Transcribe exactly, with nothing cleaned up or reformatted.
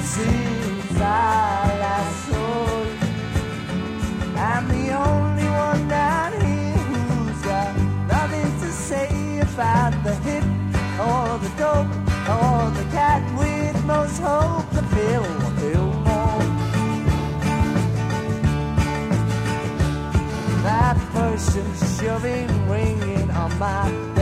since I last saw you. I'm the only one down here who's got nothing to say about the hit or the dope or the cat with most hope. The pill, the pill more. That person shoving, ringing on my